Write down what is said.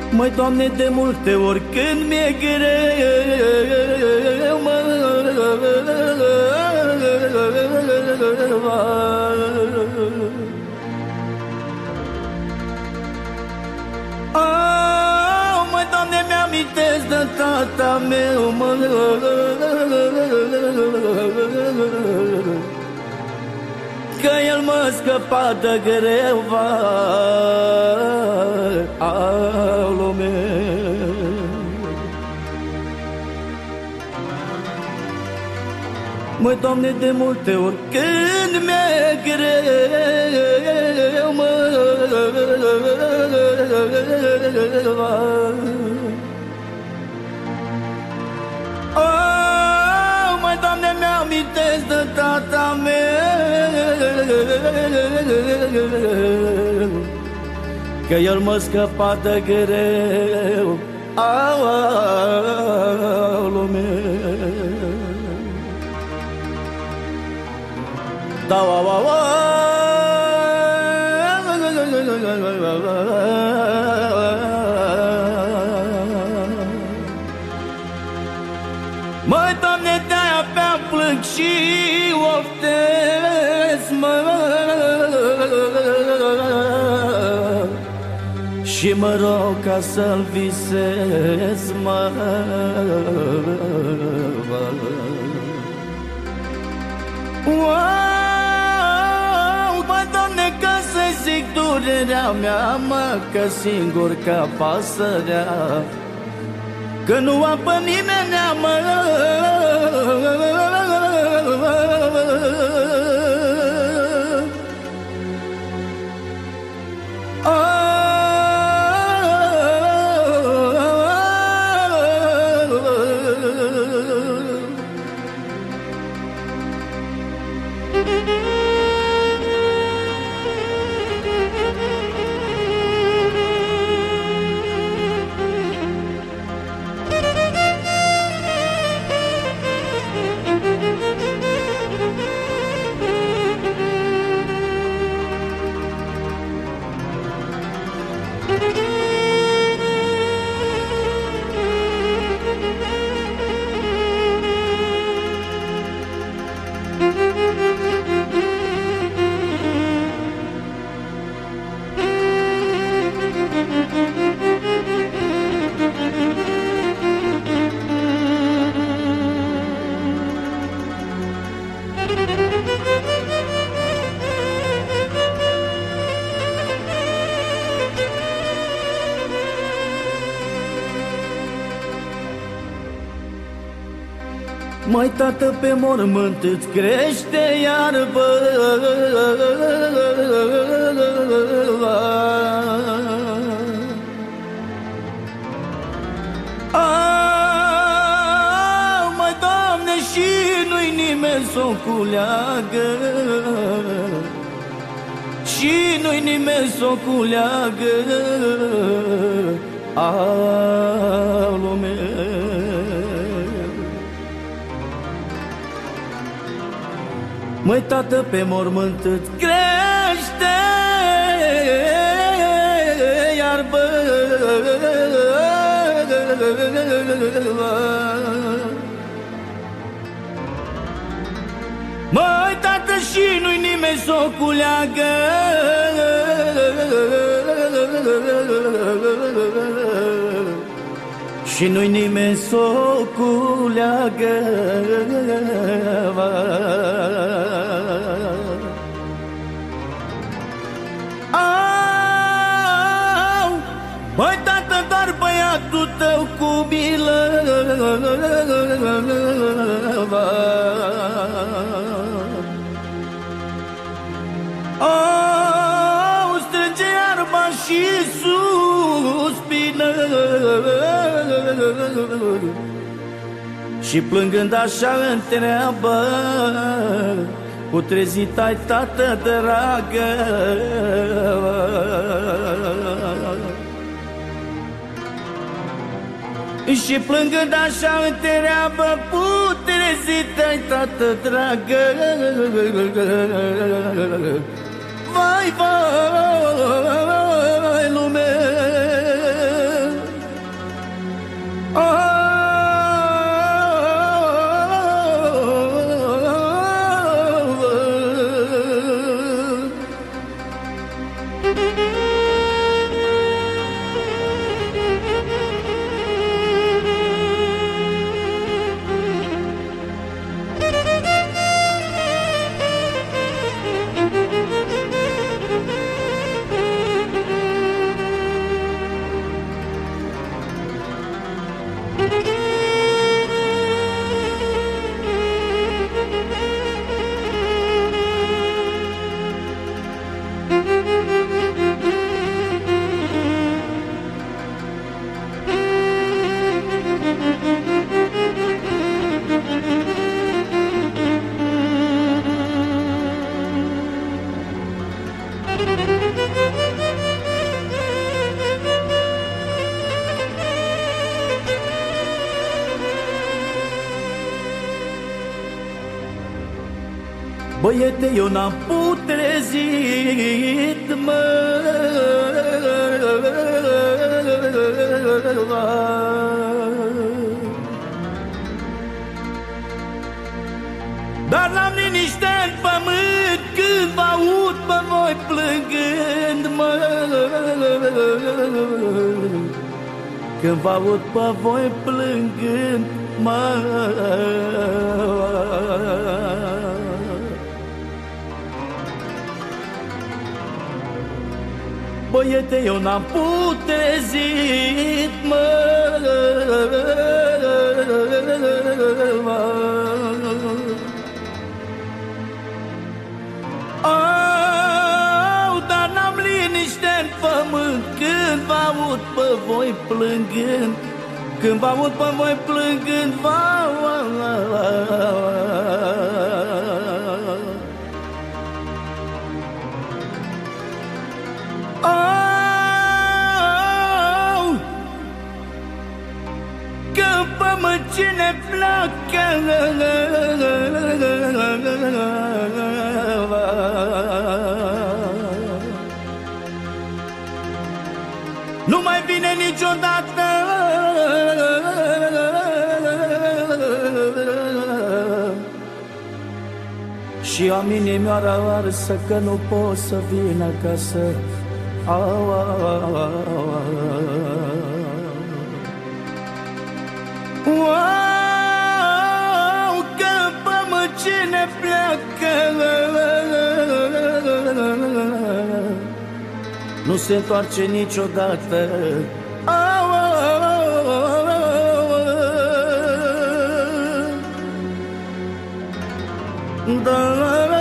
Măi, Doamne, de multe ori când mi-e greu, mă, măi, Doamne, mi-amintesc de tata meu, mă, că el mă scăpa de greu, al meu. Măi, Doamne, de multe ori când mi-e greu, mă, măi, Doamne, mi-amintesc de tata meu, că el mă scăpa de greu, alul meu. Da, măi, Doamne, de-aia pe-a plâng și oftez, mă, și mă rog ca să-l visez, mă. Mă, Doamne, ca să zic durerea mea, mă, că singur ca pasărea, că nu am pe nimenea, mă. Măi, tată, pe mormânt îți crește iarbă, măi, Doamne, și nu-i nimeni s-o culeagă, și nu-i nimeni s-o culeagă, alul meu. Măi, tată, pe mormânt îți crește iarbă, măi, tată, și nu-i nimeni s-o culeagă, și nu-i nimeni s-o culeagă. Măi, tată, doar băiatul tău cu milă strânge iarba și suspină, și plângând așa întreabă: putrezit ai, tată dragă? Și plângând așa întreabă: putrezit ai, tată dragă? Vai, vai, lume, Băiete, eu n-am putrezit, mă, dar n-am liniște în pământ când vă aud pe voi plângând, mă, când vă aud pe voi plângând, mă. Băiete, eu n-am putrezit, mă, dar n-am liniște în pământ când vă aud pe voi plângând, când vă aud pe voi plângând, că pe cine pleacă, nu mai vine niciodată. Și am inimioara arsă că nu pot să vin acasă. Că pe cine pleacă, nu se întoarce niciodată. Da,